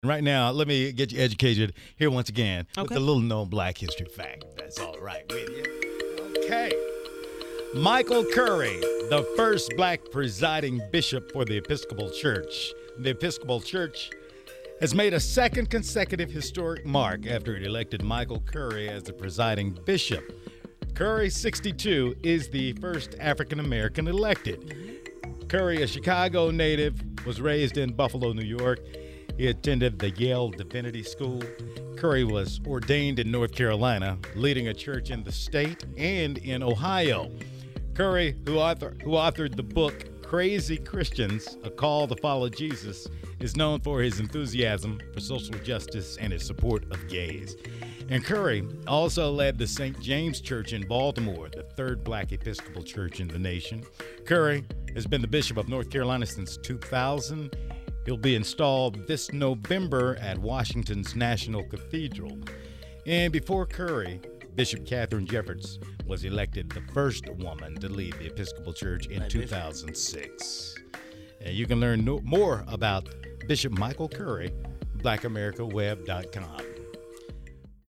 Right now, let me get you educated here once again with Okay. a little known black history fact. That's all right with you. Okay. Michael Curry, the first black presiding bishop for the Episcopal Church. The Episcopal Church has made a second consecutive historic mark after it elected Michael Curry as the presiding bishop. Curry, 62, is the first African American elected. Curry, a Chicago native, was raised in Buffalo, New York. He attended the Yale Divinity School. Curry was ordained in North Carolina, leading a church in the state and in Ohio. Curry, who authored the book Crazy Christians, A Call to Follow Jesus, is known for his enthusiasm for social justice and his support of gays. And Curry also led the St. James Church in Baltimore, the third black Episcopal church in the nation. Curry has been the Bishop of North Carolina since 2000. He'll be installed this November at Washington's National Cathedral. And before Curry, Bishop Catherine Jeffords was elected the first woman to lead the Episcopal Church in 2006. And you can learn more about Bishop Michael Curry, blackamericaweb.com.